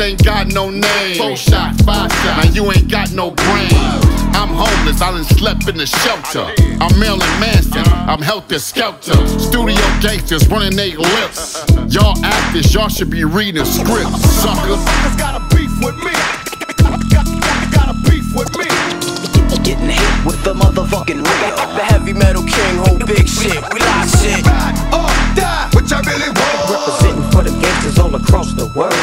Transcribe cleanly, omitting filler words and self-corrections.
ain't got no name. 4 shot, 5 shot, now you ain't got no brain. I'm homeless, I done slept in the shelter. I'm Marilyn Manson, I'm Helter Skelter. Studio gangsters running they lips. Y'all actors, y'all should be reading scripts, suckers. Motherfuckers got a beef with me. Got a beef with me. Getting hit with the motherfucking real. The heavy metal king, whole big shit. We live shit. Ride or die, which I really want. Representing for the gangsters all across the world.